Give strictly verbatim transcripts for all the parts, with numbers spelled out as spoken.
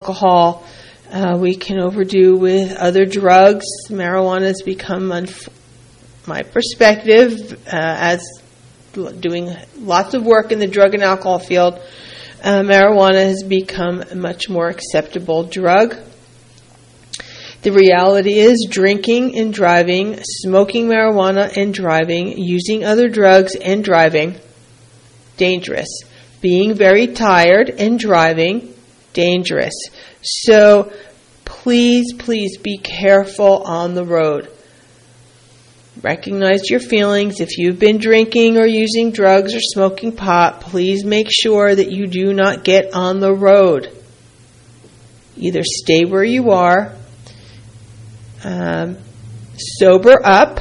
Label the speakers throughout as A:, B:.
A: alcohol. Uh, we can overdo with other drugs. Marijuana has become, on my perspective, uh, as doing lots of work in the drug and alcohol field, uh, marijuana has become a much more acceptable drug. The reality is drinking and driving, smoking marijuana and driving, using other drugs and driving, dangerous. Being very tired and driving, dangerous. So please, please be careful on the road. Recognize your feelings. If you've been drinking or using drugs or smoking pot, please make sure that you do not get on the road. Either stay where you are, um, sober up,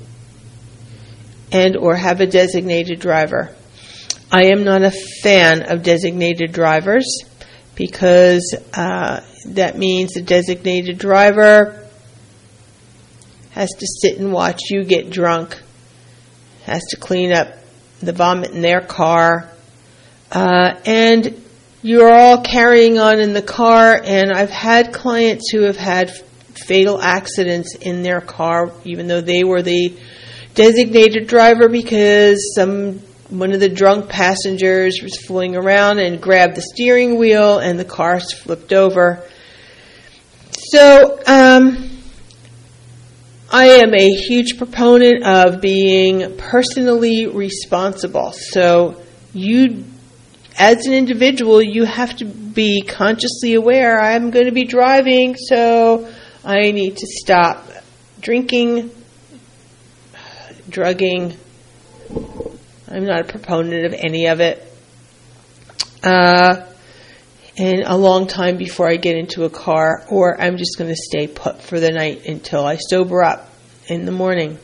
A: and or have a designated driver. I am not a fan of designated drivers because uh, that means the designated driver has to sit and watch you get drunk, has to clean up the vomit in their car, uh, and you're all carrying on in the car, and I've had clients who have had fatal accidents in their car, even though they were the designated driver, because some one of the drunk passengers was fooling around and grabbed the steering wheel, and the car flipped over. So, um... I am a huge proponent of being personally responsible. So you, as an individual, you have to be consciously aware, I'm going to be driving, so I need to stop drinking, drugging. I'm not a proponent of any of it. Uh, and a long time before I get into a car, or I'm just going to stay put for the night until I sober up in the morning.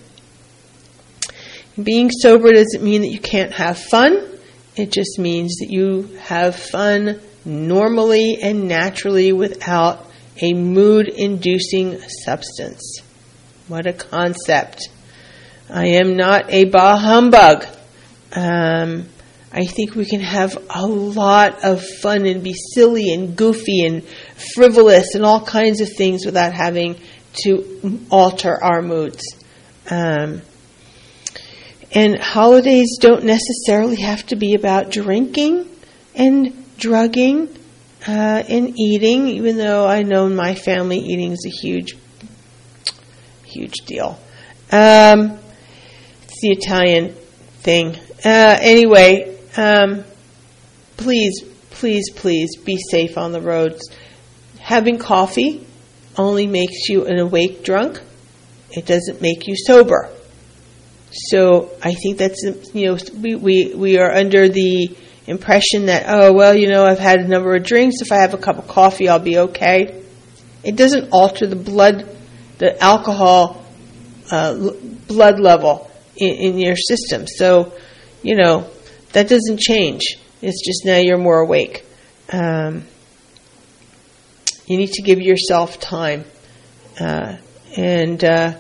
A: Being sober doesn't mean that you can't have fun. It just means that you have fun normally and naturally without a mood-inducing substance. What a concept. I am not a bah humbug. Um... I think we can have a lot of fun and be silly and goofy and frivolous and all kinds of things without having to alter our moods. Um, and holidays don't necessarily have to be about drinking and drugging uh, and eating, even though I know in my family eating is a huge, huge deal. Um, it's the Italian thing. Uh, anyway, Um, please, please, please be safe on the roads. Having coffee only makes you an awake drunk. It doesn't make you sober. So I think that's, you know, we, we, we are under the impression that, oh, well, you know, I've had a number of drinks. If I have a cup of coffee, I'll be okay. It doesn't alter the blood, the alcohol uh, l- blood level in, in your system. So, you know, that doesn't change. It's just now you're more awake. Um, you need to give yourself time, uh, and uh,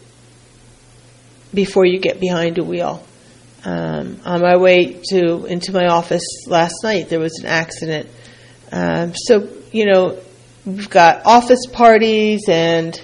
A: before you get behind a wheel. Um, on my way to into my office last night, there was an accident. Um, so you know, we've got office parties and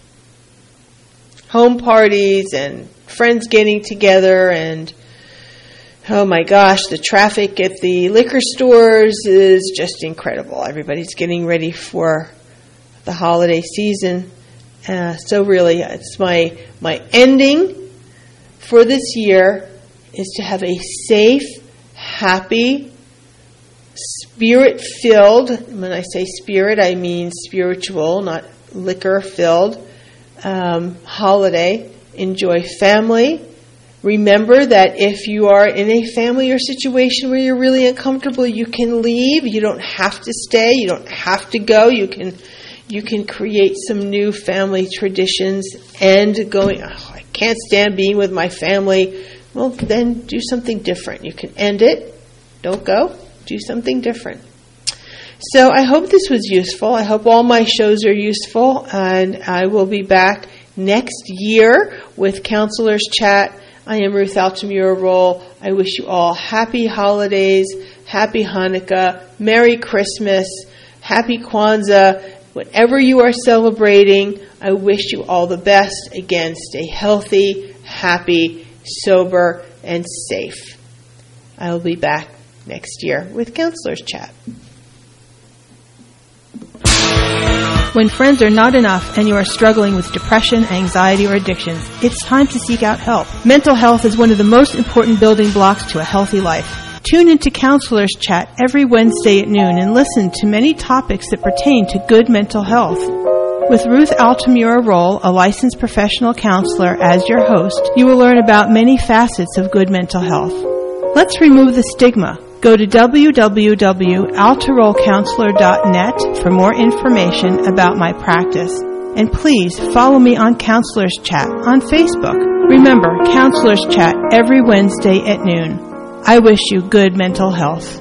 A: home parties and friends getting together, and oh my gosh, the traffic at the liquor stores is just incredible. Everybody's getting ready for the holiday season. Uh, so really, it's my my ending for this year is to have a safe, happy, spirit-filled, when I say spirit, I mean spiritual, not liquor-filled, um, holiday. Enjoy family. Remember that if you are in a family or situation where you're really uncomfortable, you can leave. You don't have to stay. You don't have to go. You can you can create some new family traditions and going, oh, I can't stand being with my family. Well, then do something different. You can end it. Don't go. Do something different. So I hope this was useful. I hope all my shows are useful. And I will be back next year with Counselor's Chat. I am Ruth Altamura-Roll. I wish you all happy holidays, happy Hanukkah, Merry Christmas, Happy Kwanzaa. Whatever you are celebrating, I wish you all the best. Again, stay healthy, happy, sober, and safe. I will be back next year with Counselor's Chat.
B: When friends are not enough and you are struggling with depression, anxiety, or addictions, it's time to seek out help. Mental health is one of the most important building blocks to a healthy life. Tune into Counselor's Chat every Wednesday at noon and listen to many topics that pertain to good mental health. With Ruth Altamura Roll, a licensed professional counselor, as your host, you will learn about many facets of good mental health. Let's remove the stigma. Go to w w w dot altaroll counselor dot net for more information about my practice. And please follow me on Counselor's Chat on Facebook. Remember, Counselor's Chat every Wednesday at noon. I wish you good mental health.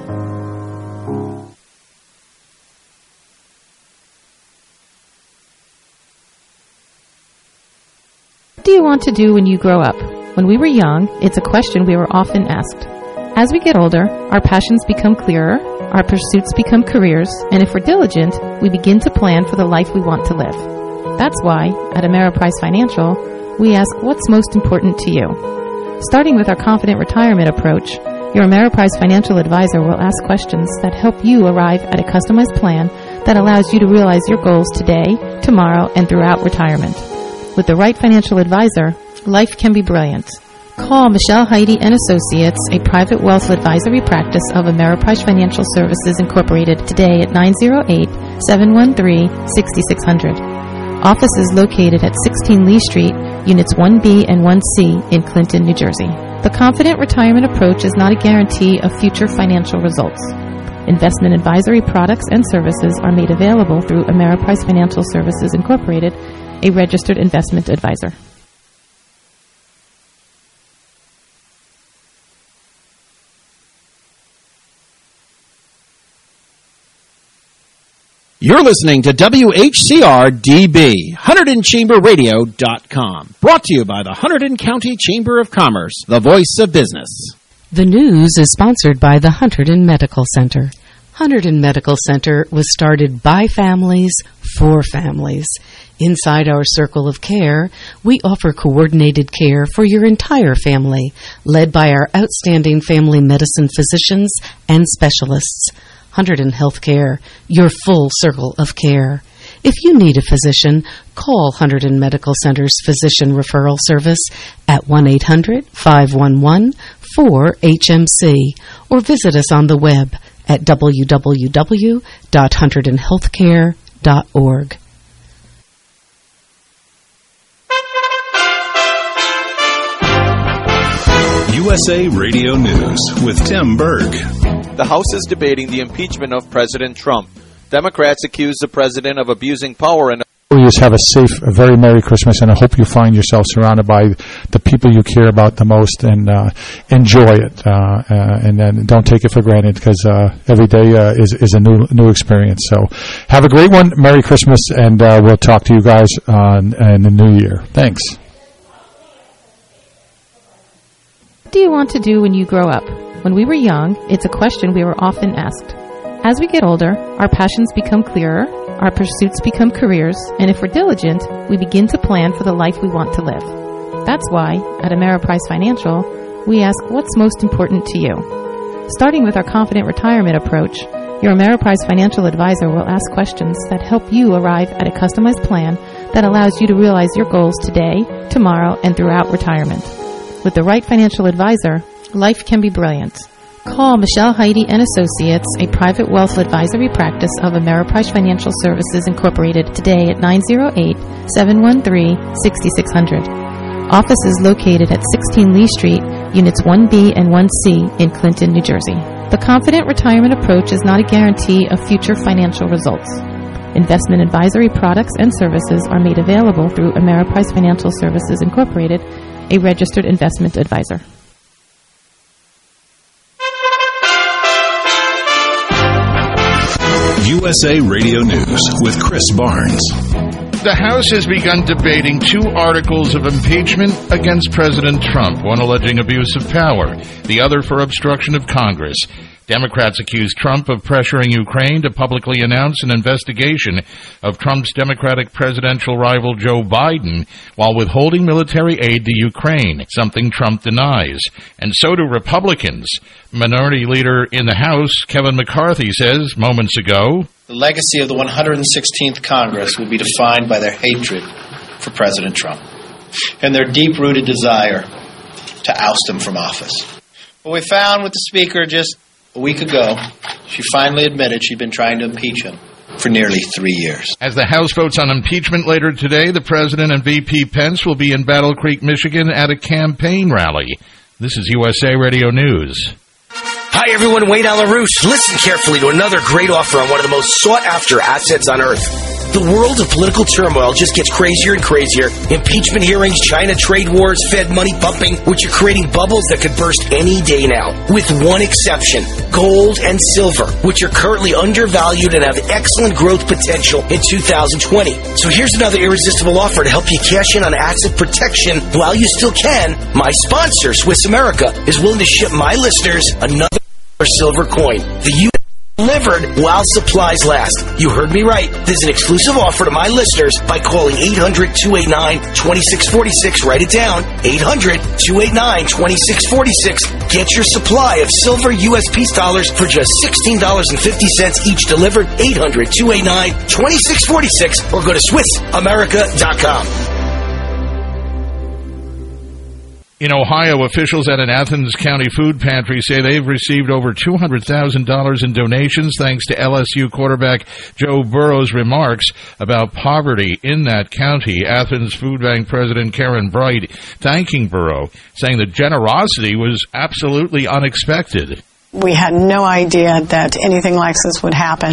C: What do you want to do when you grow up? When we were young, it's a question we were often asked. As we get older, our passions become clearer, our pursuits become careers, and if we're diligent, we begin to plan for the life we want to live. That's why, at Ameriprise Financial, we ask what's most important to you. Starting with our Confident Retirement approach, your Ameriprise Financial Advisor will ask questions that help you arrive at a customized plan that allows you to realize your goals today, tomorrow, and throughout retirement. With the right financial advisor, life can be brilliant. Call Michelle Heidi and Associates, a private wealth advisory practice of Ameriprise Financial Services Incorporated, today at nine oh eight, seven one three, six six zero zero. Office is located at sixteen Lee Street, Units one B and one C in Clinton, New Jersey. The Confident Retirement approach is not a guarantee of future financial results. Investment advisory products and services are made available through Ameriprise Financial Services Incorporated, a registered investment advisor.
D: You're listening to W H C R D B, Hunterdon Chamber Radio dot com. Brought to you by the Hunterdon County Chamber of Commerce, the voice of business.
E: The news is sponsored by the Hunterdon Medical Center. Hunterdon Medical Center was started by families for families. Inside our circle of care, we offer coordinated care for your entire family, led by our outstanding family medicine physicians and specialists. Hunterdon Healthcare, your full circle of care. If you need a physician, call Hunterdon Medical Center's Physician Referral Service at one eight hundred, five one one, four H M C or visit us on the web at w w w dot hunterdon healthcare dot org.
F: U S A Radio News with Tim Berg.
G: The House is debating the impeachment of President Trump. Democrats accuse the president of abusing power and
H: Just have a safe, a very Merry Christmas, and I hope you find yourself surrounded by the people you care about the most, and uh, enjoy it, uh, uh, and then don't take it for granted, because uh, every day uh, is is a new new experience. So, have a great one, Merry Christmas, and uh, we'll talk to you guys uh, in the new year. Thanks.
C: What do you want to do when you grow up? When we were young, it's a question we were often asked. As we get older, our passions become clearer, our pursuits become careers, and if we're diligent, we begin to plan for the life we want to live. That's why, at Ameriprise Financial, we ask what's most important to you. Starting with our Confident Retirement approach, your Ameriprise Financial Advisor will ask questions that help you arrive at a customized plan that allows you to realize your goals today, tomorrow, and throughout retirement. With the right financial advisor, life can be brilliant. Call Michelle Heidi and Associates, a private wealth advisory practice of Ameriprise Financial Services Incorporated, today at nine oh eight, seven one three, six six zero zero. Office is located at sixteen Lee Street, Units one B and one C in Clinton, New Jersey. The Confident Retirement approach is not a guarantee of future financial results. Investment advisory products and services are made available through Ameriprise Financial Services Incorporated, a registered investment advisor.
F: U S A Radio News with Chris Barnes.
I: The House has begun debating two articles of impeachment against President Trump, one alleging abuse of power, the other for obstruction of Congress. Democrats accuse Trump of pressuring Ukraine to publicly announce an investigation of Trump's Democratic presidential rival Joe Biden while withholding military aid to Ukraine, something Trump denies. And so do Republicans. Minority Leader in the House, Kevin McCarthy, says moments ago,
J: the legacy of the one hundred sixteenth Congress will be defined by their hatred for President Trump and their deep-rooted desire to oust him from office. What we found with the Speaker just a week ago, she finally admitted she'd been trying to impeach him for nearly three years.
I: As the House votes on impeachment later today, the President and V P Pence will be in Battle Creek, Michigan at a campaign rally. This is U S A Radio News.
K: Hi, everyone. Wayne LaRouche. Listen carefully to another great offer on one of the most sought-after assets on Earth. The world of political turmoil just gets crazier and crazier. Impeachment hearings, China trade wars, Fed money pumping, which are creating bubbles that could burst any day now. With one exception, gold and silver, which are currently undervalued and have excellent growth potential in two thousand twenty. So here's another irresistible offer to help you cash in on asset protection while you still can. My sponsor, Swiss America, is willing to ship my listeners another silver coin. The U S delivered while supplies last. You heard me right. This is an exclusive offer to my listeners by calling eight hundred, two eight nine, two six four six. Write it down. eight hundred, two eight nine, two six four six. Get your supply of silver U S peace dollars for just sixteen dollars and fifty cents each delivered. eight hundred, two eight nine, two six four six or go to Swiss America dot com.
I: In Ohio, officials at an Athens County food pantry say they've received over two hundred thousand dollars in donations thanks to L S U quarterback Joe Burrow's remarks about poverty in that county. Athens Food Bank President Karen Bright thanking Burrow, saying the generosity was absolutely unexpected.
L: We had no idea that anything like this would happen.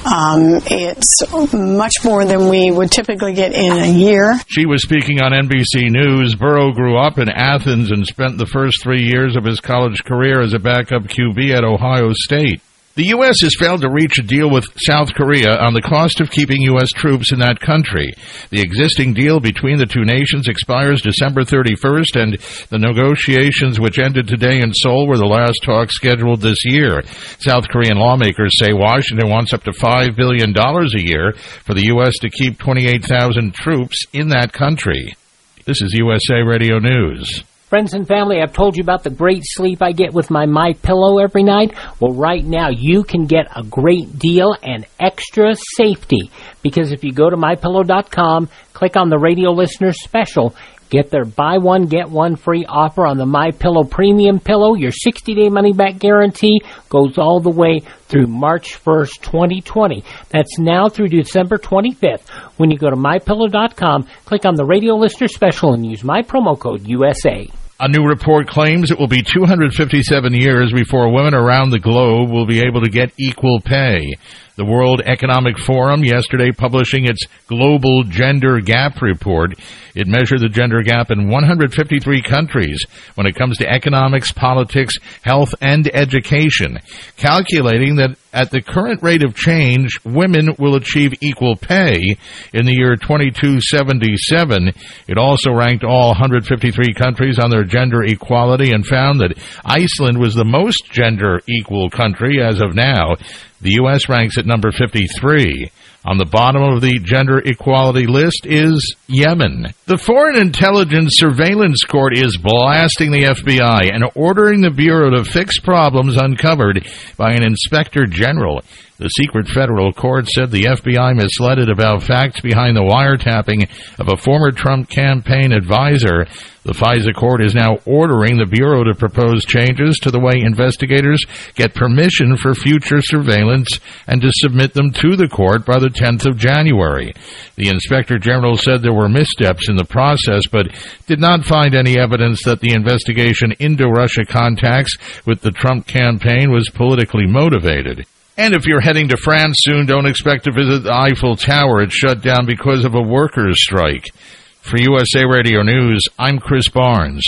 L: Um, it's much more than we would typically get in a year.
I: She was speaking on N B C News. Burrow grew up in Athens and spent the first three years of his college career as a backup Q B at Ohio State. The U S has failed to reach a deal with South Korea on the cost of keeping U S troops in that country. The existing deal between the two nations expires December thirty-first, and the negotiations which ended today in Seoul were the last talks scheduled this year. South Korean lawmakers say Washington wants up to five billion dollars a year for the U S to keep twenty-eight thousand troops in that country. This is U S A Radio News.
M: Friends and family, I've told you about the great sleep I get with my MyPillow every night. Well, right now you can get a great deal and extra safety, because if you go to my pillow dot com, click on the radio listener special, get their buy one, get one free offer on the MyPillow Premium Pillow. Your sixty-day money-back guarantee goes all the way through March first, twenty twenty. That's now through December twenty-fifth. When you go to my pillow dot com, click on the radio listener special and use my promo code U S A.
I: A new report claims it will be two hundred fifty-seven years before women around the globe will be able to get equal pay. The World Economic Forum yesterday publishing its Global Gender Gap Report. It measured the gender gap in one hundred fifty-three countries when it comes to economics, politics, health, and education, calculating that at the current rate of change, women will achieve equal pay in the year twenty-two seventy-seven. It also ranked all one hundred fifty-three countries on their gender equality and found that Iceland was the most gender equal country as of now. The U S ranks at number fifty-three. On the bottom of the gender equality list is Yemen. The Foreign Intelligence Surveillance Court is blasting the F B I and ordering the Bureau to fix problems uncovered by an inspector general. The secret federal court said the F B I misled it about facts behind the wiretapping of a former Trump campaign advisor. The FISA court is now ordering the Bureau to propose changes to the way investigators get permission for future surveillance and to submit them to the court by the tenth of January. The Inspector General said there were missteps in the process, but did not find any evidence that the investigation into Russia contacts with the Trump campaign was politically motivated. And if you're heading to France soon, don't expect to visit the Eiffel Tower. It's shut down because of a workers' strike. For U S A Radio News, I'm Chris Barnes.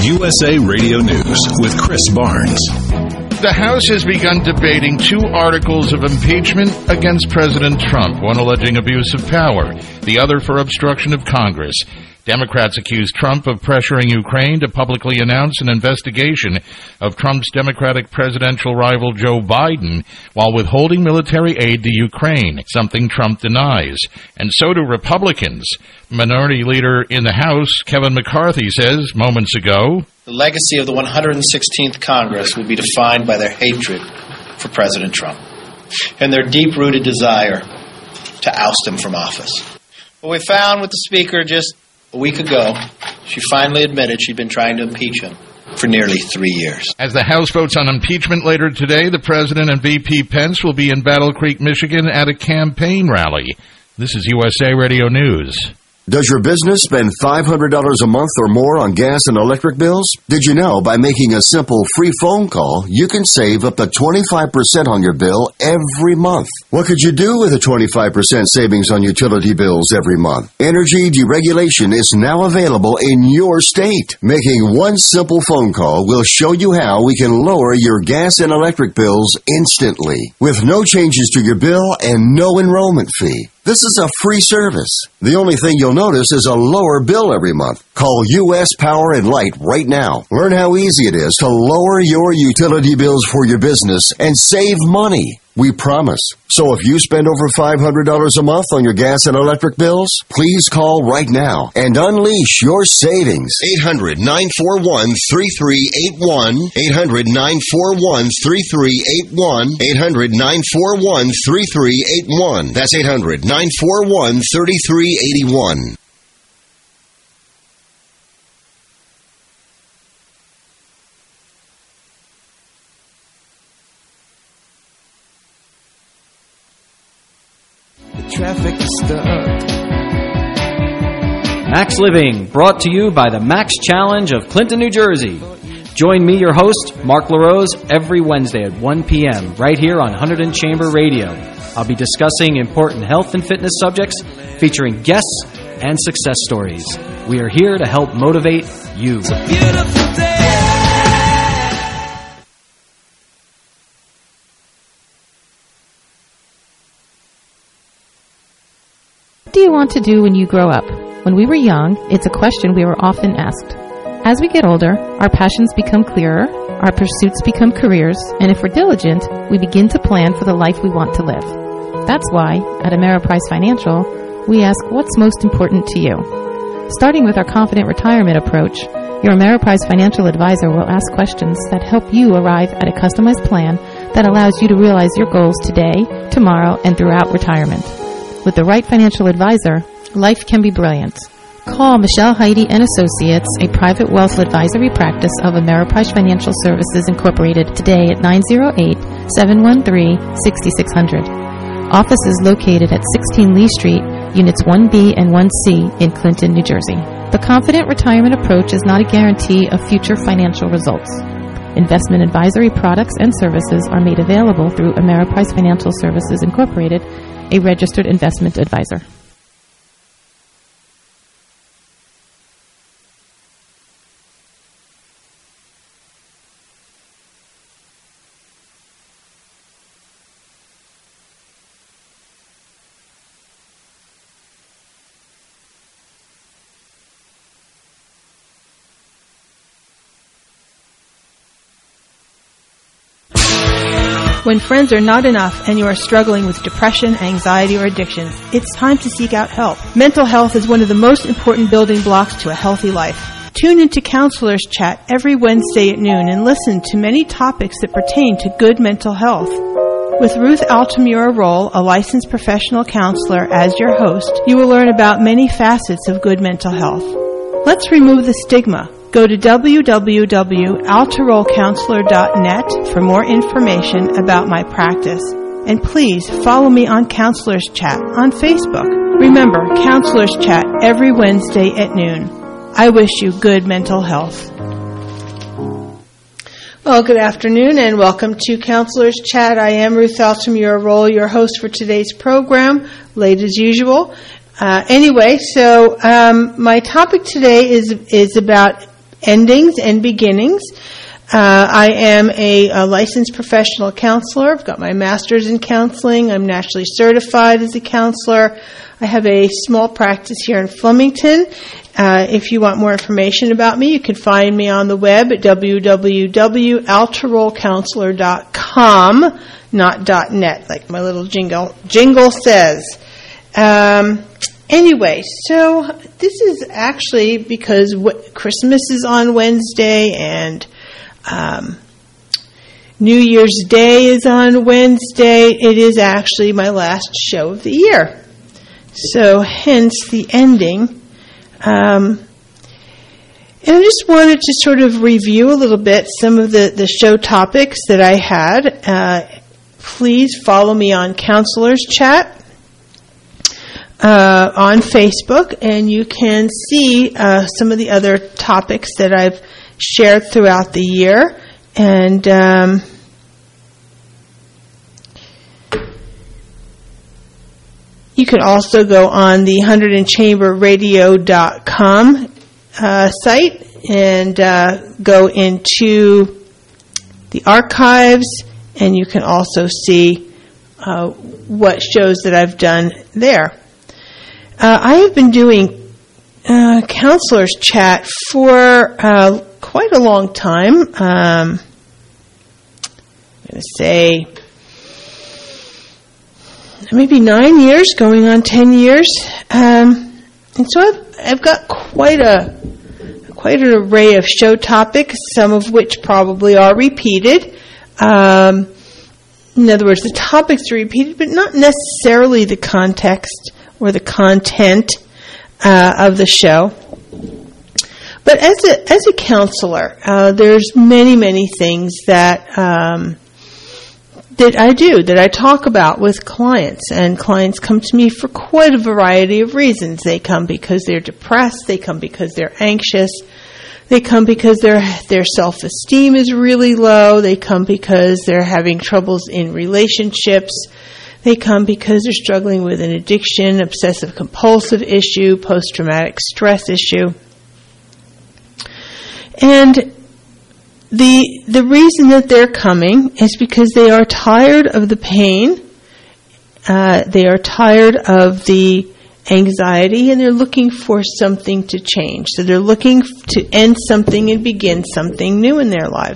F: U S A Radio News with Chris Barnes.
I: The House has begun debating two articles of impeachment against President Trump, one alleging abuse of power, the other for obstruction of Congress. Democrats accuse Trump of pressuring Ukraine to publicly announce an investigation of Trump's Democratic presidential rival Joe Biden while withholding military aid to Ukraine, something Trump denies. And so do Republicans. Minority Leader in the House, Kevin McCarthy, says moments ago,
J: the legacy of the one hundred sixteenth Congress will be defined by their hatred for President Trump and their deep-rooted desire to oust him from office. What we found with the Speaker just a week ago, she finally admitted she'd been trying to impeach him for nearly three years.
I: As the House votes on impeachment later today, the President and V P Pence will be in Battle Creek, Michigan at a campaign rally. This is U S A Radio News.
N: Does your business spend five hundred dollars a month or more on gas and electric bills? Did you know by making a simple free phone call, you can save up to twenty-five percent on your bill every month? What could you do with a twenty-five percent savings on utility bills every month? Energy deregulation is now available in your state. Making one simple phone call will show you how we can lower your gas and electric bills instantly with no changes to your bill and no enrollment fee. This is a free service. The only thing you'll notice is a lower bill every month. Call U S Power and Light right now. Learn how easy it is to lower your utility bills for your business and save money. We promise. So if you spend over five hundred dollars a month on your gas and electric bills, please call right now and unleash your savings. eight hundred, nine four one, three three eight one. eight hundred, nine four one, three three eight one. eight hundred, nine four one, three three eight one. That's eight hundred, nine four one, three three eight one.
O: Traffic is stuck. Max Living, brought to you by the Max Challenge of Clinton, New Jersey. Join me, your host, Mark LaRose, every Wednesday at one p.m. right here on Hunterdon Chamber Radio. I'll be discussing important health and fitness subjects, featuring guests and success stories. We are here to help motivate you. It's a beautiful day.
C: What do you want to do when you grow up? When we were young, it's a question we were often asked. As we get older, our passions become clearer, our pursuits become careers, and if we're diligent, we begin to plan for the life we want to live. That's why, at Ameriprise Financial, we ask what's most important to you. Starting with our Confident Retirement approach, your Ameriprise Financial advisor will ask questions that help you arrive at a customized plan that allows you to realize your goals today, tomorrow, and throughout retirement. With the right financial advisor, life can be brilliant. Call Michelle Heidi and Associates, a private wealth advisory practice of Ameriprise Financial Services Incorporated, today at nine oh eight, seven one three, six six zero zero. Office is located at sixteen Lee Street, Units one B and one C in Clinton, New Jersey. The Confident Retirement approach is not a guarantee of future financial results. Investment advisory products and services are made available through Ameriprise Financial Services Incorporated, a registered investment advisor.
B: When friends are not enough and you are struggling with depression, anxiety, or addictions, it's time to seek out help. Mental health is one of the most important building blocks to a healthy life. Tune into Counselors Chat every Wednesday at noon and listen to many topics that pertain to good mental health. With Ruth Altamura Roll, a licensed professional counselor, as your host, you will learn about many facets of good mental health. Let's remove the stigma. Go to w w w dot altarol counselor dot net for more information about my practice. And please follow me on Counselors Chat on Facebook. Remember, Counselors Chat every Wednesday at noon. I wish you good mental health. Well, good afternoon and welcome to Counselors Chat. I am Ruth Altamura Roll, your host for today's program, late as usual. Uh, anyway, so um, my topic today is is about endings and beginnings. Uh, I am a, a licensed professional counselor. I've got my master's in counseling. I'm nationally certified as a counselor. I have a small practice here in Flemington. Uh, if you want more information about me, you can find me on the web at w w w dot altarol counselor dot com, not .net, like my little jingle jingle says. Um, anyway, so this is actually because what, Christmas is on Wednesday and um, New Year's Day is on Wednesday. It is actually my last show of the year. So hence the ending. Um, and I just wanted to sort of review a little bit some of the, the show topics that I had. Uh, please follow me on Counselors Chat uh, on Facebook, and you can see uh, some of the other topics that I've shared throughout the year. And um, you can also go on the one hundred chamber radio dot com uh, site and uh, go into the archives, and you can also see uh, what shows that I've done there. Uh, I have been doing uh, Counselors Chat for uh, quite a long time. Um, I'm going to say maybe nine years, going on ten years. Um, and so I've, I've got quite a quite an array of show topics, some of which probably are repeated. Um, in other words, the topics are repeated, but not necessarily the context or the content uh, of the show. But as a as a counselor, uh, there's many, many things that um, that I do, that I talk about with clients. And clients come to me for quite a variety of reasons. They come because they're depressed. They come because they're anxious. They come because their their self-esteem is really low. They come because they're having troubles in relationships. They come because they're struggling with an addiction, obsessive-compulsive issue, post-traumatic stress issue. And the the reason that they're coming is because they are tired of the pain, uh, they are tired of the anxiety, and they're looking for something to change. So they're looking to end something and begin something new in their lives.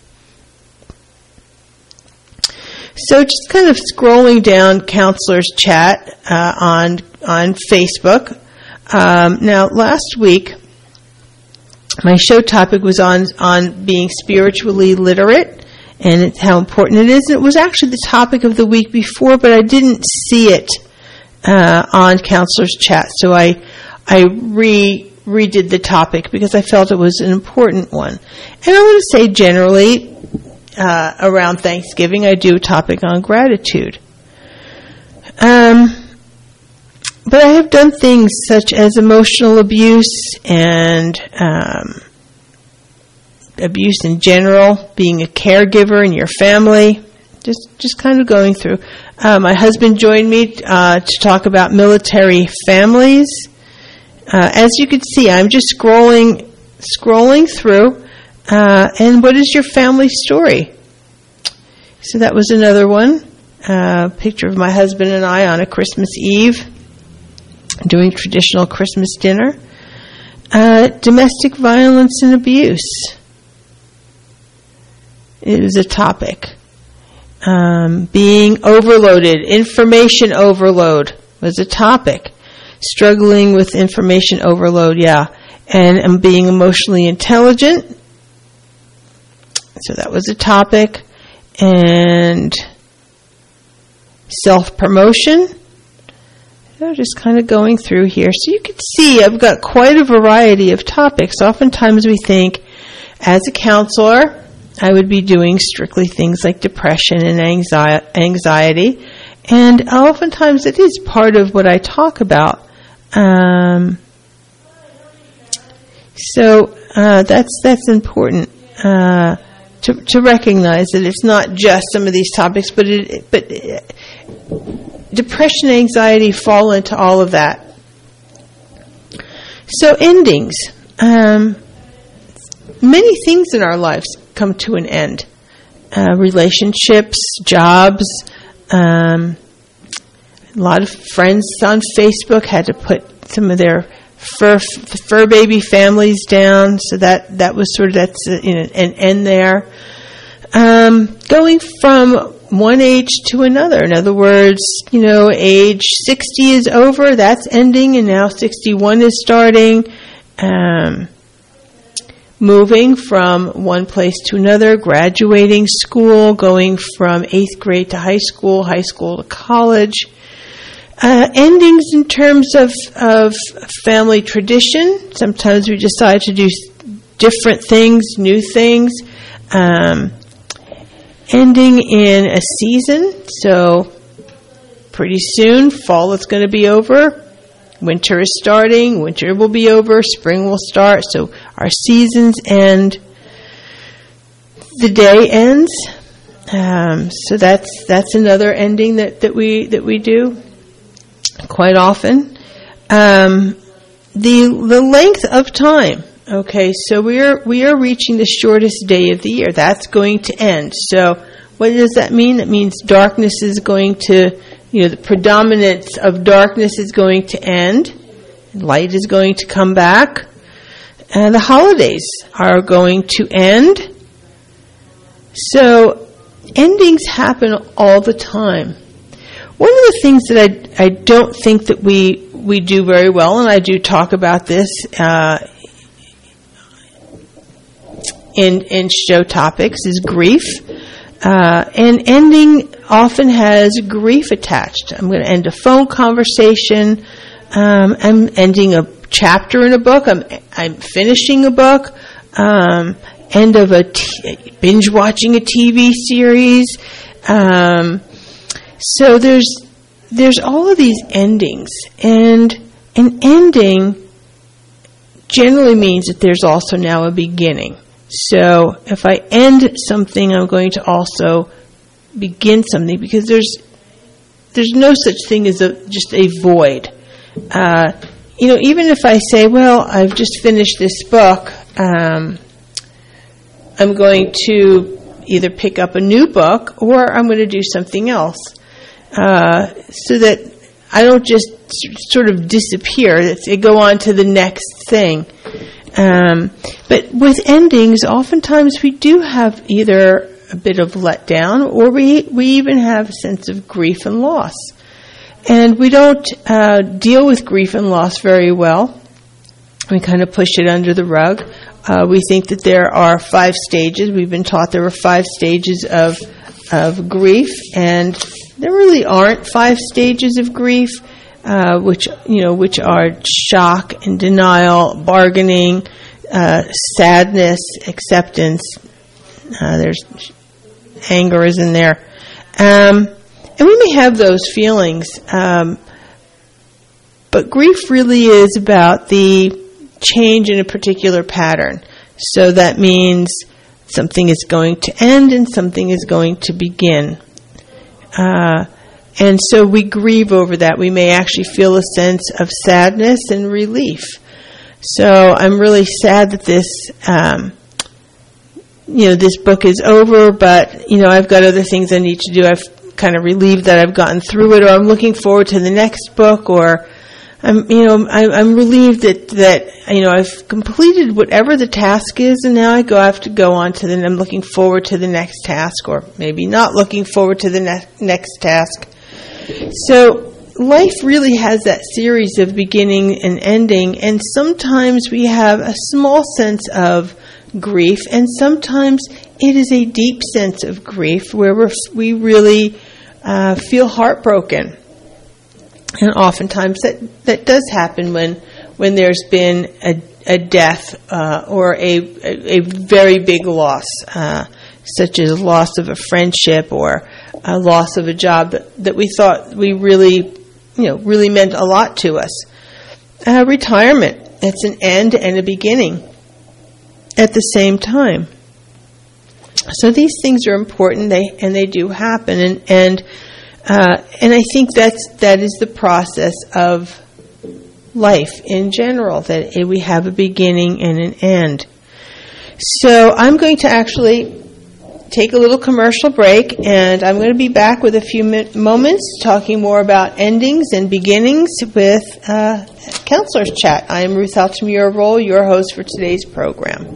B: So just kind of scrolling down Counselors Chat uh, on on Facebook. Um, now, last week, my show topic was on on being spiritually literate and it's how important it is. And it was actually the topic of the week before, but I didn't see it uh, on Counselors Chat, so I I re redid the topic because I felt it was an important one. And I want to say generally, uh, around Thanksgiving, I do a topic on gratitude. Um. But I have done things such as emotional abuse and um, abuse in general, being a caregiver in your family, just just kind of going through. Uh, my husband joined me uh, to talk about military families. Uh, as you can see, I'm just scrolling scrolling through. Uh, and what is your family story? So that was another one. A uh, picture of my husband and I on a Christmas Eve, doing traditional Christmas dinner. Uh, domestic violence and abuse is a topic. Um, being overloaded, information overload was a topic. Struggling with information overload, yeah. And um, being emotionally intelligent, so that was a topic. And self-promotion. Just kind of going through here. So you can see I've got quite a variety of topics. Oftentimes we think, as a counselor, I would be doing strictly things like depression and anxiety. And oftentimes it is part of what I talk about. Um, so uh, that's that's important uh, to to recognize that it's not just some of these topics, but it but. It, depression and anxiety fall into all of that. So endings. Um,
A: many things in our lives come to an end. Uh, relationships, jobs. Um, a lot of friends on Facebook had to put some of their fur fur baby families down, so that that was sort of that's a, you know, an end there. Um, going from one age to another. In other words, you know, age sixty is over, that's ending, and now sixty-one is starting. Um, moving from one place to another, graduating school, going from eighth grade to high school, high school to college. Uh, endings in terms of, of family tradition. Sometimes we decide to do different things, new things. Um, ending in a season. So pretty soon, fall is going to be over. Winter is starting. Winter will be over. Spring will start. So our seasons end. The day ends. Um, so that's that's another ending that, that we that we do quite often. Um, the the length of time. Okay, so we are we are reaching the shortest day of the year. That's going to end. So what does that mean? That means darkness is going to, you know, the predominance of darkness is going to end. Light is going to come back. And the holidays are going to end. So endings happen all the time. One of the things that I, I don't think that we, we do very well, and I do talk about this uh, in in show topics, is grief. Uh, and ending often has grief attached. I'm going to end a phone conversation. Um, I'm ending a chapter in a book. I'm I'm finishing a book. Um, end of a t- binge watching a T V series. Um, so there's there's all of these endings, and an ending generally means that there's also now a beginning. So if I end something, I'm going to also begin something, because there's there's no such thing as a, just a void. Uh, you know, even if I say, well, I've just finished this book, um, I'm going to either pick up a new book or I'm going to do something else, uh, so that I don't just sort of disappear. It's, I go on to the next thing. Um, but with endings, oftentimes we do have either a bit of letdown, or we we even have a sense of grief and loss. And we don't uh, deal with grief and loss very well. We kind of push it under the rug. Uh, we think that there are five stages. We've been taught there are five stages of of grief, and there really aren't five stages of grief. Uh, which you know, which are shock and denial, bargaining, uh, sadness, acceptance. Uh, there's anger is in there, um, and we may have those feelings, um, but grief really is about the change in a particular pattern. So that means something is going to end and something is going to begin. Uh, And so we grieve over that. We may actually feel a sense of sadness and relief. So I'm really sad that this, um, you know, this book is over, but, you know, I've got other things I need to do. I've kind of relieved that I've gotten through it, or I'm looking forward to the next book, or I'm, you know, I'm, I'm relieved that, that, you know, I've completed whatever the task is, and now I go, I have to go on to the, I'm looking forward to the next task, or maybe not looking forward to the ne- next task. So life really has that series of beginning and ending, and sometimes we have a small sense of grief, and sometimes it is a deep sense of grief where we're, we really uh, feel heartbroken. And oftentimes that, that does happen when when there's been a, a death uh, or a, a, a very big loss, uh, such as loss of a friendship or a loss of a job that, that we thought we really, you know, really meant a lot to us. Uh, retirement, it's an end and a beginning at the same time. So these things are important, they and they do happen, and and uh, and I think that's that is the process of life in general, that we have a beginning and an end. So I'm going to actually take a little commercial break, and I'm going to be back with a few mi- moments talking more about endings and beginnings with uh, Counselor's Chat. I am Ruth Altamura-Roll, your host for today's program.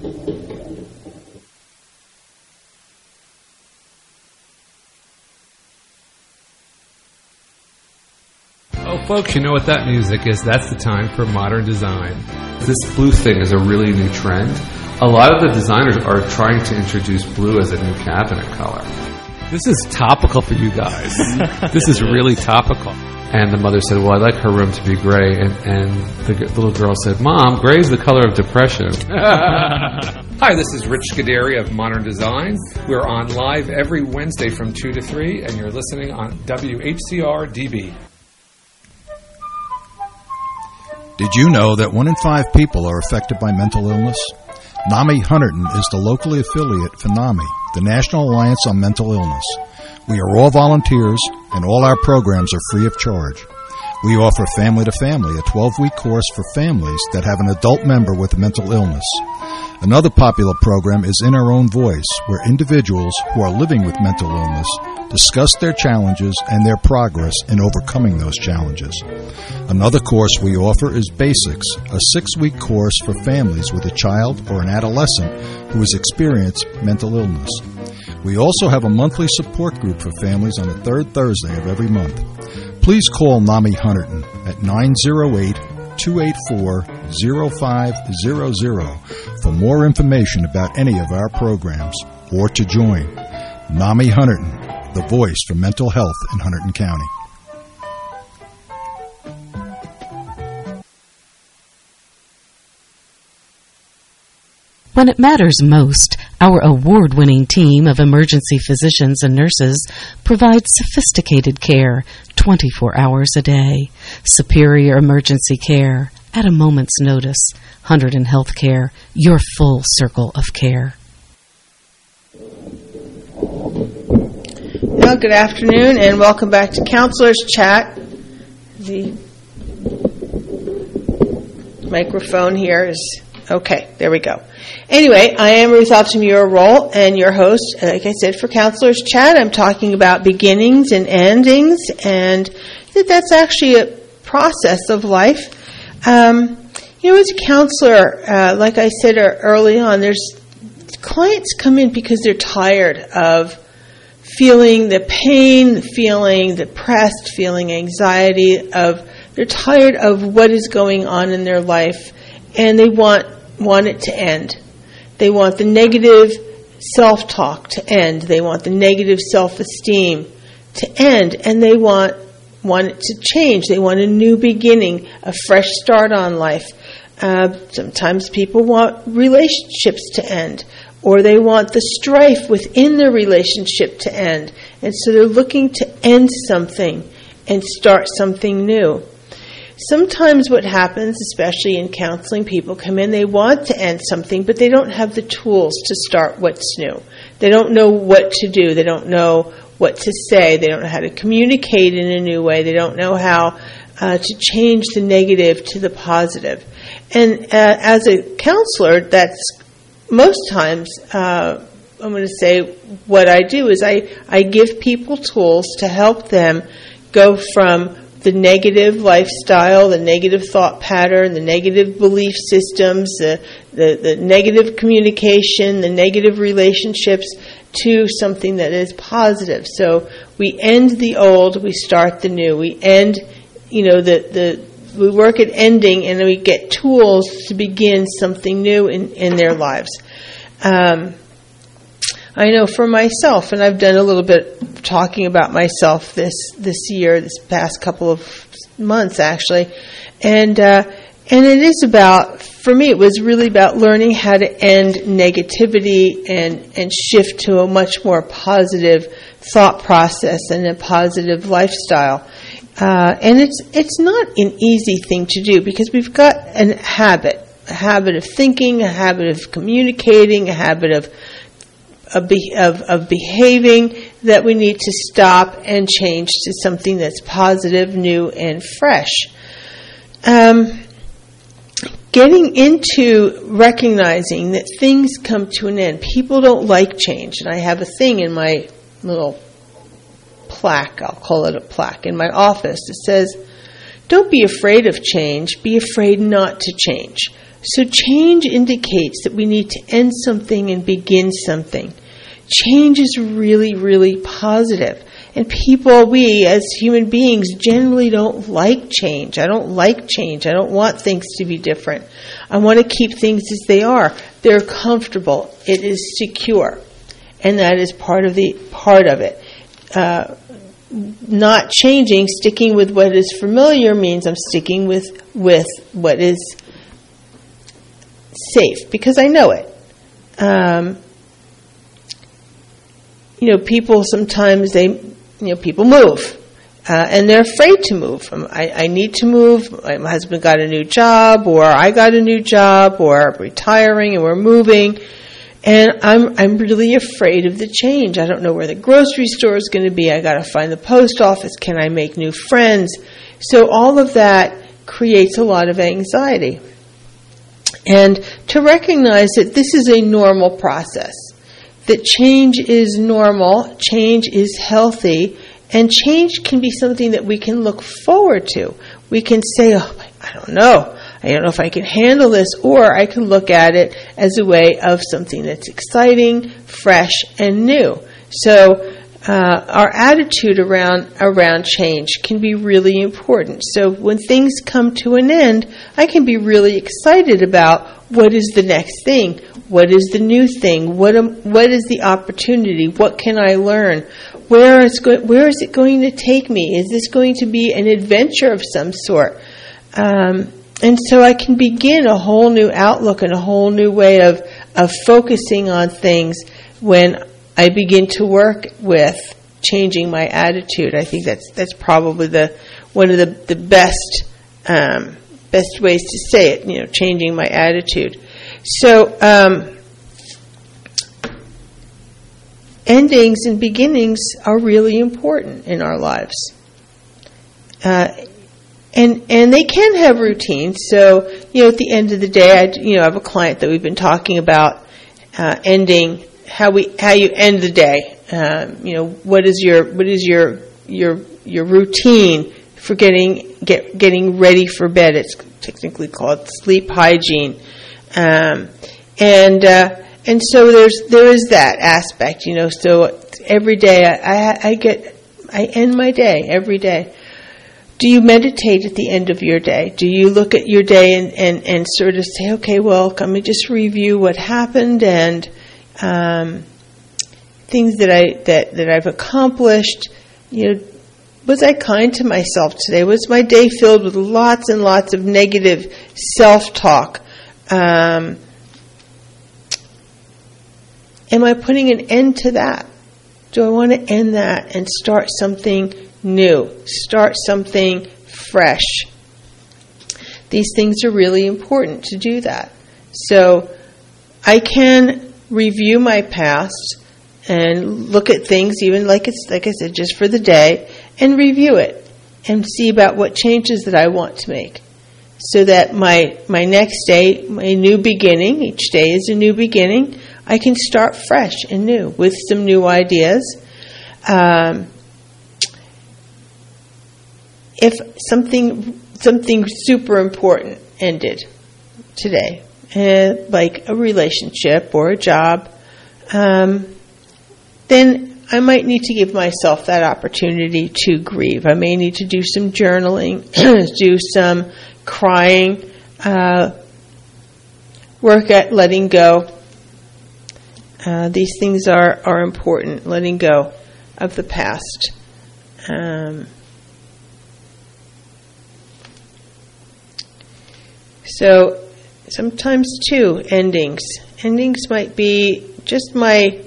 P: Oh, folks, you know what that music is. That's the time for modern design. This blue thing is a really new trend. A lot of the designers are trying to introduce blue as a new cabinet color. This is topical for you guys. This is really topical. And the mother said, well, I'd like her room to be gray. And, and the g- little girl said, Mom, gray is the color of depression. Hi, this is Rich Scuderi of Modern Design. We're on live every Wednesday from two to three, and you're listening on W H C R D B.
Q: Did you know that one in five people are affected by mental illness? NAMI Hunterdon is the locally affiliate for NAMI, the National Alliance on Mental Illness. We are all volunteers, and all our programs are free of charge. We offer Family to Family, a twelve-week course for families that have an adult member with a mental illness. Another popular program is In Our Own Voice, where individuals who are living with mental illness discuss their challenges and their progress in overcoming those challenges. Another course we offer is Basics, a six-week course for families with a child or an adolescent who has experienced mental illness. We also have a monthly support group for families on the third Thursday of every month. Please call NAMI Hunterdon at nine oh eight, two eight four, oh five hundred for more information about any of our programs or to join. NAMI Hunterdon, the voice for mental health in Hunterdon County.
E: When it matters most, our award-winning team of emergency physicians and nurses provides sophisticated care twenty-four hours a day. Superior emergency care at a moment's notice. Hunterdon Healthcare, your full circle of care.
A: Well, good afternoon, and welcome back to Counselor's Chat. The microphone here is... Okay, there we go. Anyway, I am Ruth Altamura-Roll, and your host, like I said, for Counselor's Chat. I'm talking about beginnings and endings, and that that's actually a process of life. Um, you know, as a counselor, uh, like I said early on, there's clients come in because they're tired of feeling the pain, feeling depressed, feeling anxiety, of they're tired of what is going on in their life, and they want want it to end. They want the negative self-talk to end. They want the negative self-esteem to end, and they want want it to change. They want a new beginning, a fresh start on life. Uh, sometimes people want relationships to end, or they want the strife within the relationship to end, and so they're looking to end something and start something new. Sometimes what happens, especially in counseling, people come in, they want to end something, but they don't have the tools to start what's new. They don't know what to do. They don't know what to say. They don't know how to communicate in a new way. They don't know how uh, to change the negative to the positive. And uh, as a counselor, that's most times, uh, I'm going to say what I do is I, I give people tools to help them go from the negative lifestyle, the negative thought pattern, the negative belief systems, the, the, the negative communication, the negative relationships, to something that is positive. So we end the old, we start the new. We end, you know, the, the we work at ending, and we get tools to begin something new in, in their lives. Um, I know for myself, and I've done a little bit of talking about myself this this year, this past couple of months actually, and uh, and it is about, for me, it was really about learning how to end negativity and and shift to a much more positive thought process and a positive lifestyle. Uh, and it's it's not an easy thing to do, because we've got a habit, a habit of thinking, a habit of communicating, a habit of Of, of, of behaving that we need to stop and change to something that's positive, new, and fresh. Um, getting into recognizing that things come to an end. People don't like change. And I have a thing in my little plaque, I'll call it a plaque, in my office that says, don't be afraid of change, be afraid not to change. So change indicates that we need to end something and begin something. Change is really, really positive. And people, we as human beings, generally don't like change. I don't like change. I don't want things to be different. I want to keep things as they are. They're comfortable. It is secure. And that is part of the part of it. Uh, not changing, sticking with what is familiar means I'm sticking with, with what is safe, because I know it. Um, you know, people sometimes, they, you know, people move, uh, and they're afraid to move. I, I need to move. My husband got a new job, or I got a new job, or I'm retiring and we're moving. And I'm I'm really afraid of the change. I don't know where the grocery store is going to be. I got to find the post office. Can I make new friends? So all of that creates a lot of anxiety. And to recognize that this is a normal process, that change is normal, change is healthy, and change can be something that we can look forward to. We can say, oh, I don't know. I don't know if I can handle this, or I can look at it as a way of something that's exciting, fresh, and new. So uh, our attitude around around change can be really important. So when things come to an end, I can be really excited about what is the next thing, what is the new thing, what am, what is the opportunity, what can I learn, where is go- where is it going to take me? Is this going to be an adventure of some sort? Um, And so I can begin a whole new outlook and a whole new way of, of focusing on things when I begin to work with changing my attitude. I think that's that's probably the one of the, the best um, best ways to say it, you know, changing my attitude. So um, endings and beginnings are really important in our lives. Uh And and they can have routines. So, you know, at the end of the day, I, you know, I have a client that we've been talking about uh, ending, how we how you end the day. Um, you know, what is your what is your your your routine for getting get getting ready for bed? It's technically called sleep hygiene. Um, and uh, and so there's there is that aspect. You know, so every day I, I I get I end my day every day. Do you meditate at the end of your day? Do you look at your day and, and, and sort of say, okay, well, let me just review what happened and um, things that I that, that I've accomplished? You know, was I kind to myself today? Was my day filled with lots and lots of negative self-talk? Um, am I putting an end to that? Do I want to end that and start something new, start something fresh? These things are really important to do that. So I can review my past and look at things, even like it's like I said, just for the day, and review it and see about what changes that I want to make, so that my my next day, my new beginning, each day is a new beginning, I can start fresh and new with some new ideas. Um, If something something super important ended today, uh, like a relationship or a job, um, then I might need to give myself that opportunity to grieve. I may need to do some journaling, do some crying, uh, work at letting go. Uh, these things are, are important, letting go of the past. Um, So sometimes, too, endings. Endings might be just my,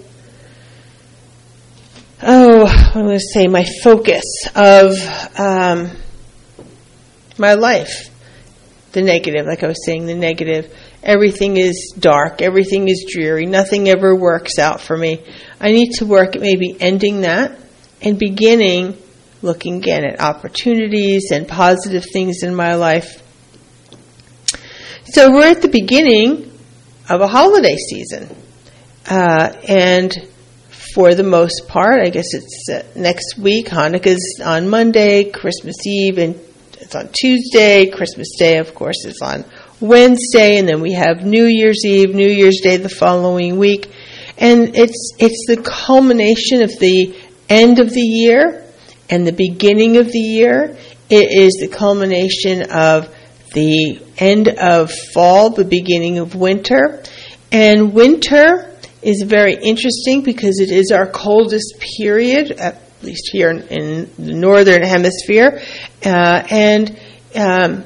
A: oh, I'm going to say my focus of um, my life. The negative, like I was saying, the negative. Everything is dark. Everything is dreary. Nothing ever works out for me. I need to work at maybe ending that and beginning looking again at opportunities and positive things in my life. So we're at the beginning of a holiday season. Uh, and for the most part, I guess it's uh, next week. Hanukkah's on Monday, Christmas Eve, and it's on Tuesday. Christmas Day, of course, is on Wednesday, and then we have New Year's Eve, New Year's Day the following week. And it's it's the culmination of the end of the year and the beginning of the year. It is the culmination of the end of fall, the beginning of winter. And winter is very interesting because it is our coldest period, at least here in, in the northern hemisphere. Uh, and um,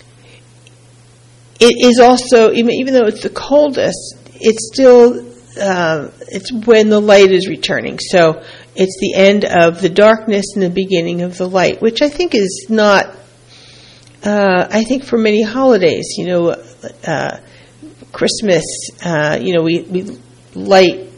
A: it is also, even, even though it's the coldest, it's still, uh, it's when the light is returning. So it's the end of the darkness and the beginning of the light, which I think is not, uh, I think for many holidays, you know, uh, Christmas, uh, you know, we, we light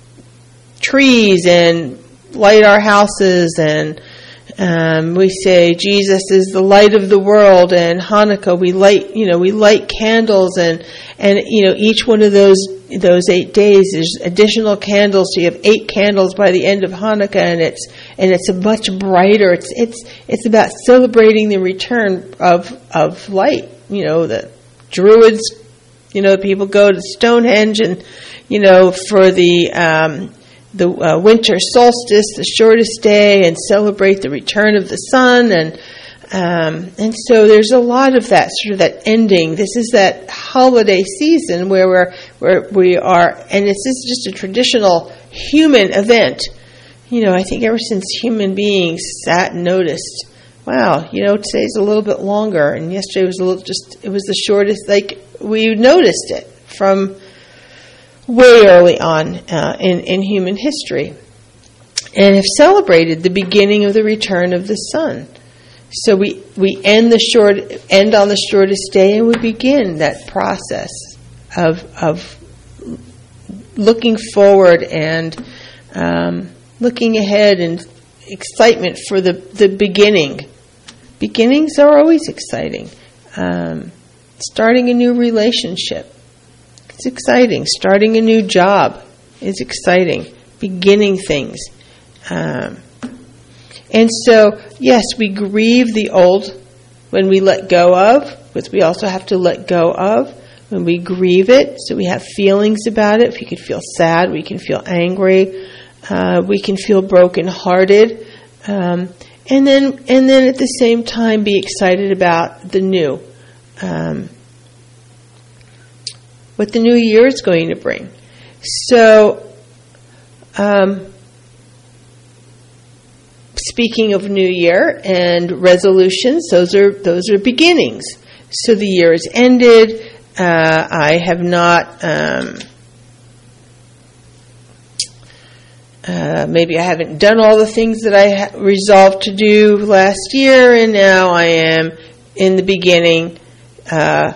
A: trees and light our houses, and um, we say Jesus is the light of the world. And Hanukkah, we light, you know, we light candles, and and you know, each one of those those eight days is additional candles. So you have eight candles by the end of Hanukkah, and it's and it's a much brighter. It's it's it's about celebrating the return of of light. You know, the Druids. You know, people go to Stonehenge, and you know, for the um, the uh, winter solstice, the shortest day, and celebrate the return of the sun, and um, and so there's a lot of that sort of that ending. This is that holiday season where we're where we are, and this is just a traditional human event. You know, I think ever since human beings sat and noticed, wow, you know, today's a little bit longer, and yesterday was a little just it was the shortest. Like we noticed it from way early on uh, in, in human history, and have celebrated the beginning of the return of the sun. So we, we end the short end on the shortest day, and we begin that process of of looking forward and um, looking ahead, and excitement for the, the beginning. Beginnings are always exciting. Um, starting a new relationship. It's exciting. Starting a new job is exciting. Beginning things. Um, and so, yes, we grieve the old when we let go of, but we also have to let go of when we grieve it. So we have feelings about it. We can feel sad. We can feel angry. Uh, we can feel brokenhearted. Um, and then, and then at the same time, be excited about the new. Um, what the new year is going to bring. So, um, speaking of new year and resolutions, those are those are beginnings. So the year is ended. Uh, I have not. Um, uh, maybe I haven't done all the things that I ha- resolved to do last year, and now I am in the beginning. Uh,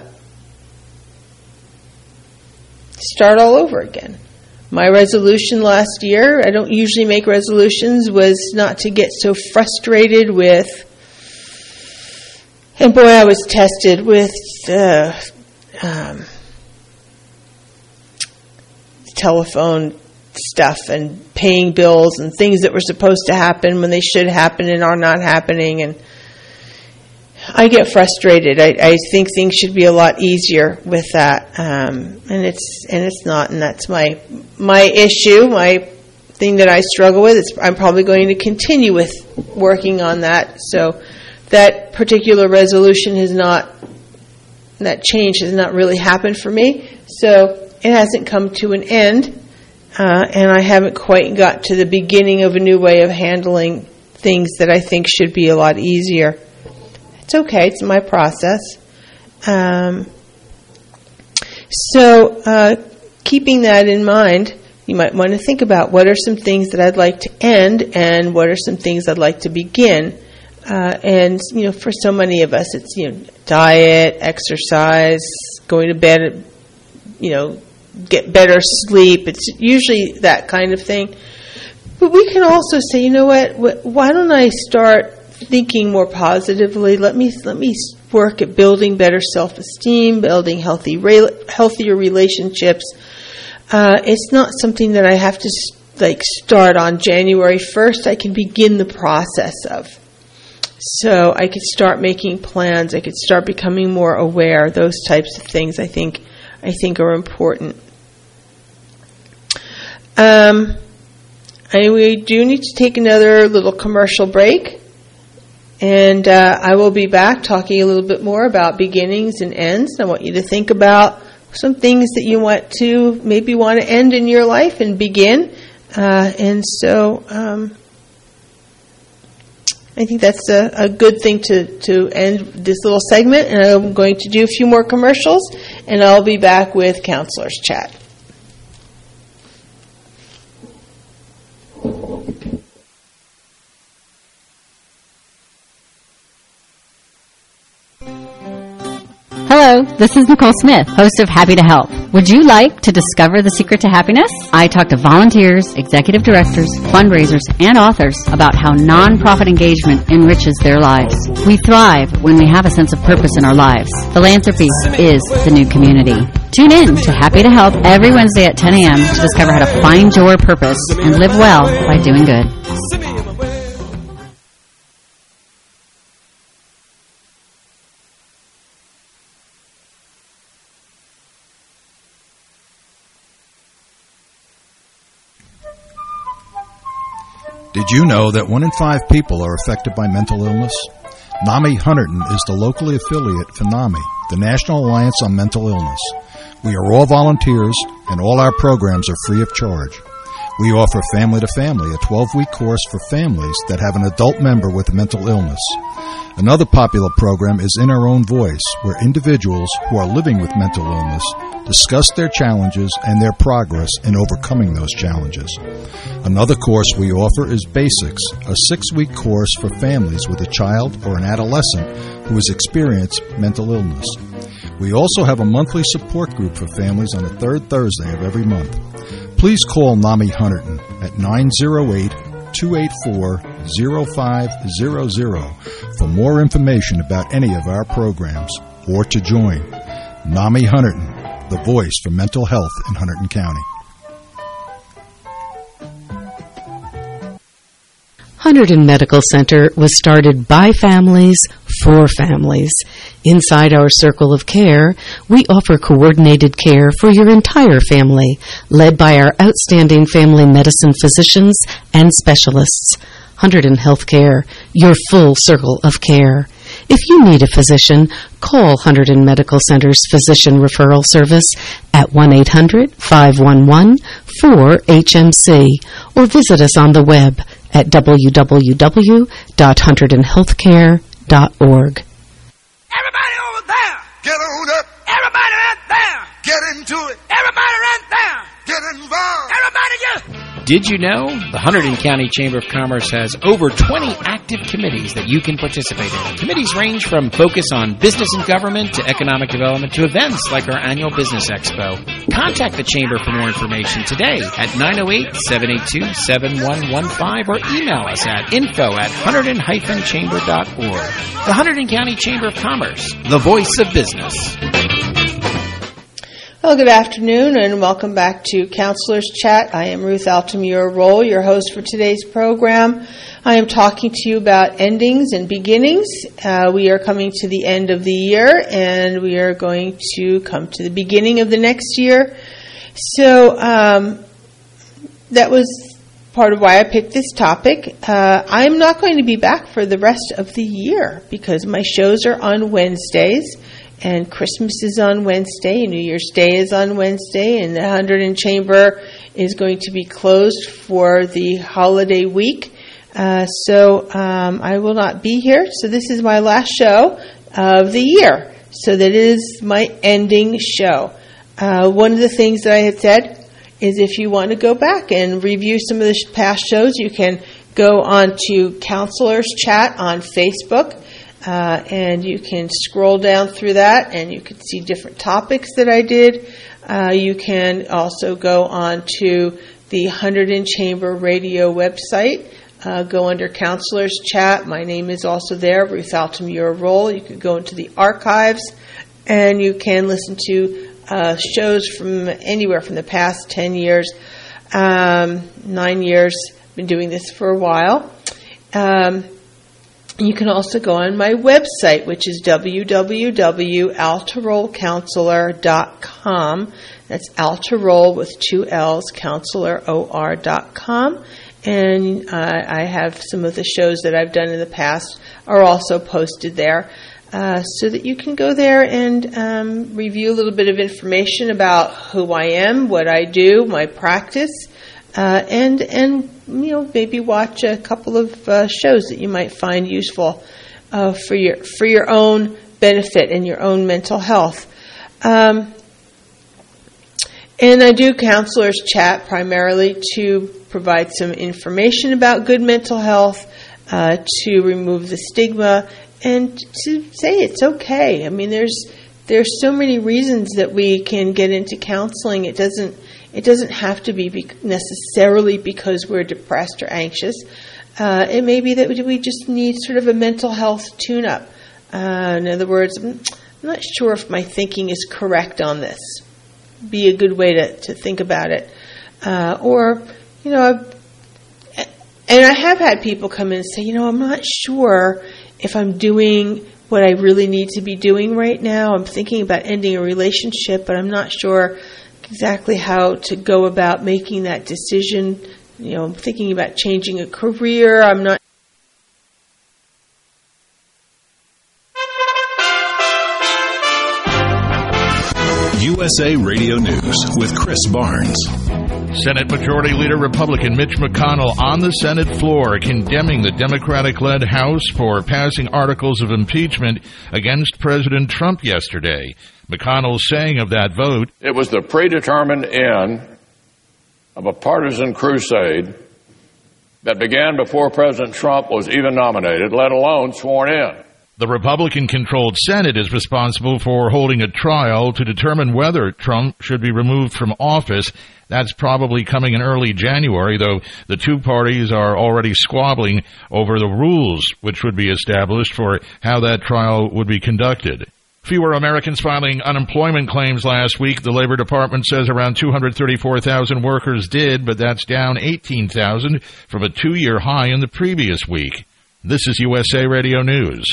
A: start all over again. My resolution last year, I don't usually make resolutions, was not to get so frustrated with, and boy, I was tested with uh, um, telephone stuff and paying bills and things that were supposed to happen when they should happen and are not happening, and I get frustrated. I, I think things should be a lot easier with that, um, and it's and it's not, and that's my my issue, my thing that I struggle with. It's, I'm probably going to continue with working on that. So that particular resolution has not, that change has not really happened for me. So it hasn't come to an end, uh, and I haven't quite got to the beginning of a new way of handling things that I think should be a lot easier. It's okay. It's my process. Um, so, uh, keeping that in mind, you might want to think about what are some things that I'd like to end, and what are some things I'd like to begin. Uh, and you know, for so many of us, it's you know, diet, exercise, going to bed, you know, get better sleep. It's usually that kind of thing. But we can also say, you know what? Why don't I start thinking more positively? Let me let me work at building better self-esteem, building healthy, healthier relationships. Uh, it's not something that I have to like start on January first. I can begin the process of. So I could start making plans. I could start becoming more aware. Those types of things I think I think are important. Um, and we do need to take another little commercial break. And uh, I will be back talking a little bit more about beginnings and ends. I want you to think about some things that you want to, maybe want to end in your life and begin. Uh, and so um, I think that's a, a good thing to, to end this little segment. And I'm going to do a few more commercials, and I'll be back with Counselor's Chat.
R: Hello, this is Nicole Smith, host of Happy to Help. Would you like to discover the secret to happiness? I talk to volunteers, executive directors, fundraisers, and authors about how nonprofit engagement enriches their lives. We thrive when we have a sense of purpose in our lives. Philanthropy is the new community. Tune in to Happy to Help every Wednesday at ten a.m. to discover how to find your purpose and live well by doing good.
Q: Did you know that one in five people are affected by mental illness? NAMI Hunterdon is the locally affiliate for NAMI, the National Alliance on Mental Illness. We are all volunteers, and all our programs are free of charge. We offer Family to Family, a twelve-week course for families that have an adult member with a mental illness. Another popular program is In Our Own Voice, where individuals who are living with mental illness discuss their challenges and their progress in overcoming those challenges. Another course we offer is Basics, a six-week course for families with a child or an adolescent who has experienced mental illness. We also have a monthly support group for families on the third Thursday of every month. Please call NAMI Hunterdon at nine oh eight, two eight four, oh five hundred for more information about any of our programs or to join. NAMI Hunterdon, the voice for mental health in Hunterdon County.
E: Hunterdon Medical Center was started by families for families. Inside our circle of care, we offer coordinated care for your entire family, led by our outstanding family medicine physicians and specialists. Hunterdon Healthcare, your full circle of care. If you need a physician, call Hunterdon Medical Center's Physician Referral Service at one eight hundred, five one one, four H M C or visit us on the web at w w w dot hunterdon healthcare dot org.
S: Everybody over there, get on up. Everybody right there, get into it. Everybody right there, get involved. Everybody get...
T: Did you know the Hunterdon County Chamber of Commerce has over twenty active committees that you can participate in? Committees range from focus on business and government to economic development to events like our annual Business Expo. Contact the Chamber for more information today at nine oh eight, seven eight two, seven one one five or email us at info at hunterdon dash chamber dot org. The Hunterdon County Chamber of Commerce, the voice of business.
A: Well, good afternoon and welcome back to Counselor's Chat. I am Ruth Altamura-Roll, your host for today's program. I am talking to you about endings and beginnings. Uh, we are coming to the end of the year and we are going to come to the beginning of the next year. So um, that was part of why I picked this topic. Uh, I'm not going to be back for the rest of the year because my shows are on Wednesdays. And Christmas is on Wednesday, New Year's Day is on Wednesday, and the Hunterdon Chamber is going to be closed for the holiday week. Uh, so um, I will not be here. So this is my last show of the year. So that is my ending show. Uh, one of the things that I had said is if you want to go back and review some of the past shows, you can go on to Counselor's Chat on Facebook. Uh, and you can scroll down through that and you can see different topics that I did. Uh, you can also go on to the Hunterdon Chamber Radio website uh, go under Counselors Chat. My name is also there, Ruth Altamura Roll. You can go into the archives, and you can listen to uh, shows from anywhere from the past ten years, um, nine years. I've been doing this for a while. Um, you can also go on my website, which is w w w dot altarol counselor dot com. That's Altarol with two L's, counselor O R dot com. And uh, I have some of the shows that I've done in the past are also posted there, uh, so that you can go there and um, review a little bit of information about who I am, what I do, my practice, uh, and and you know maybe watch a couple of uh, shows that you might find useful uh, for your for your own benefit and your own mental health. Um, and I do Counselors Chat primarily to provide some information about good mental health, uh, to remove the stigma, and to say it's okay. I mean, there's there's so many reasons that we can get into counseling. It doesn't it doesn't have to be necessarily because we're depressed or anxious. Uh, it may be that we just need sort of a mental health tune-up. Uh, in other words, I'm not sure if my thinking is correct on this. Be a good way to, to think about it. Uh, or, you know, I've, and I have had people come in and say, you know, I'm not sure if I'm doing what I really need to be doing right now. I'm thinking about ending a relationship, but I'm not sure exactly how to go about making that decision. You know, I'm thinking about changing a career. I'm not.
F: U S A Radio News with Chris Barnes.
I: Senate Majority Leader Republican Mitch McConnell on the Senate floor condemning the Democratic-led House for passing articles of impeachment against President Trump yesterday. McConnell saying of that vote,
U: "It was the predetermined end of a partisan crusade that began before President Trump was even nominated, let alone sworn in."
I: The Republican-controlled Senate is responsible for holding a trial to determine whether Trump should be removed from office. That's probably coming in early January, though the two parties are already squabbling over the rules which would be established for how that trial would be conducted. Fewer Americans filing unemployment claims last week. The Labor Department says around two hundred thirty-four thousand workers did, but that's down eighteen thousand from a two-year high in the previous week. This is U S A Radio News.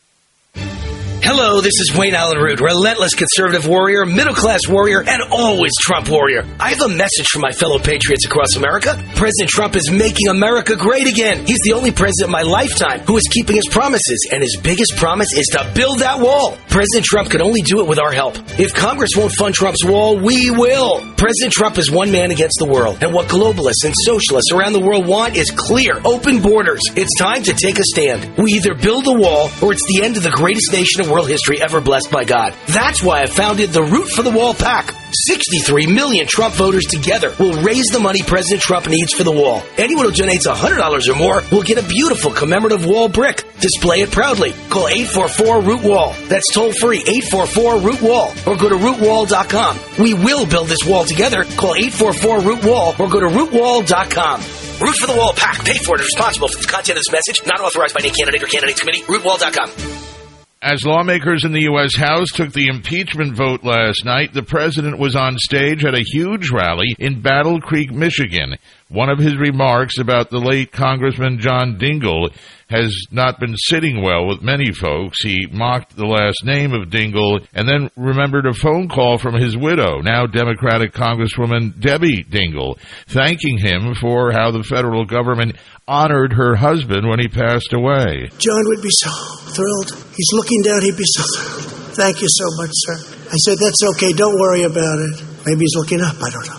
K: Hello, this is Wayne Allen Root, relentless conservative warrior, middle-class warrior, and always Trump warrior. I have a message for my fellow patriots across America. President Trump is making America great again. He's the only president in my lifetime who is keeping his promises, and his biggest promise is to build that wall. President Trump can only do it with our help. If Congress won't fund Trump's wall, we will. President Trump is one man against the world, and what globalists and socialists around the world want is clear, open borders. It's time to take a stand. We either build a wall, or it's the end of the greatest nation in world history ever blessed by God. That's why I founded the Root for the Wall PAC. sixty-three million Trump voters together will raise the money President Trump needs for the wall. Anyone who donates one hundred dollars or more will get a beautiful commemorative wall brick. Display it proudly. Call eight four four root wall. That's toll free, eight four four root wall. Or go to root wall dot com. We will build this wall together. Call eight four four root wall or go to root wall dot com. Root for the Wall PAC. Paid for and responsible for the content of this message. Not authorized by any candidate or candidates committee. root wall dot com.
I: As lawmakers in the U S House took the impeachment vote last night, the president was on stage at a huge rally in Battle Creek, Michigan. One of his remarks about the late Congressman John Dingell has not been sitting well with many folks. He mocked the last name of Dingell and then remembered a phone call from his widow, now Democratic Congresswoman Debbie Dingell, thanking him for how the federal government honored her husband when he passed away.
V: John would be so thrilled. He's looking down, he'd be so thrilled. Thank you so much, sir. I said, that's okay, don't worry about it. Maybe he's looking up, I don't know.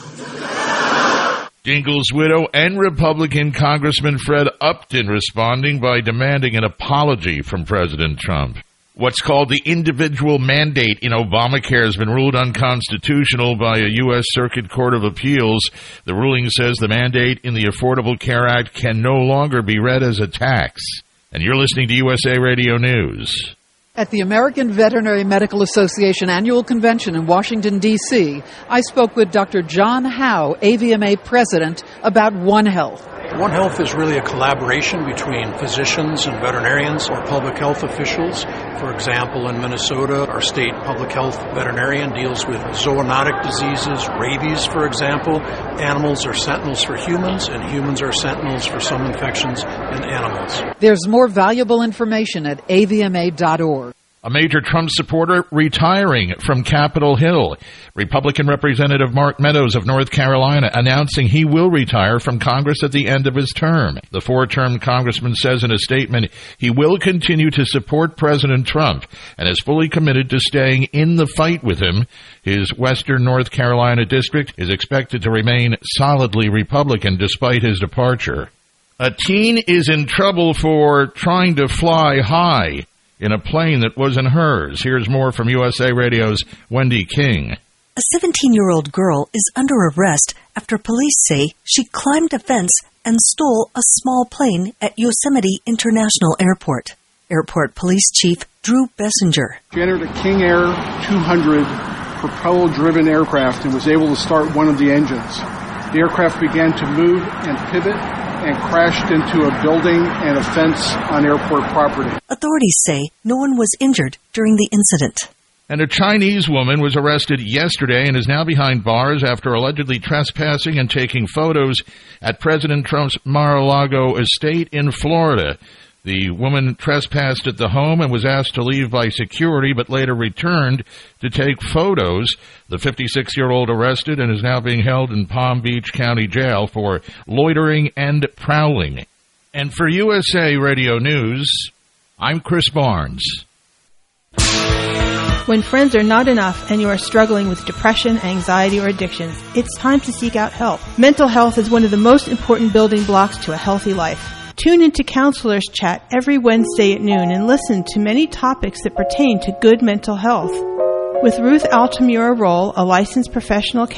I: Dingell's widow and Republican Congressman Fred Upton responding by demanding an apology from President Trump. What's called the individual mandate in Obamacare has been ruled unconstitutional by a U S Circuit Court of Appeals. The ruling says the mandate in the Affordable Care Act can no longer be read as a tax. And you're listening to U S A Radio News.
W: At the American Veterinary Medical Association Annual Convention in Washington, D C, I spoke with Doctor John Howe, A V M A president, about One Health.
D: One Health is really a collaboration between physicians and veterinarians or public health officials. For example, in Minnesota, our state public health veterinarian deals with zoonotic diseases, rabies, for example. Animals are sentinels for humans, and humans are sentinels for some infections in animals.
W: There's more valuable information at A V M A dot org.
I: A major Trump supporter retiring from Capitol Hill. Republican Representative Mark Meadows of North Carolina announcing he will retire from Congress at the end of his term. The four-term congressman says in a statement he will continue to support President Trump and is fully committed to staying in the fight with him. His Western North Carolina district is expected to remain solidly Republican despite his departure. A teen is in trouble for trying to fly high in a plane that wasn't hers. Here's more from U S A Radio's Wendy King.
G: A seventeen-year-old girl is under arrest after police say she climbed a fence and stole a small plane at Yosemite International Airport. Airport Police Chief Drew Bessinger.
H: She entered a King Air two hundred propeller-driven aircraft and was able to start one of the engines. The aircraft began to move and pivot and crashed into a building and a fence on airport property.
G: Authorities say no one was injured during the incident.
I: And a Chinese woman was arrested yesterday and is now behind bars after allegedly trespassing and taking photos at President Trump's Mar-a-Lago estate in Florida. The woman trespassed at the home and was asked to leave by security, but later returned to take photos. The fifty-six-year-old arrested and is now being held in Palm Beach County Jail for loitering and prowling. And for U S A Radio News, I'm Chris Barnes.
B: When friends are not enough and you are struggling with depression, anxiety, or addictions, it's time to seek out help. Mental health is one of the most important building blocks to a healthy life. Tune into Counselors Chat every Wednesday at noon and listen to many topics that pertain to good mental health. With Ruth Altamura Roll, a licensed professional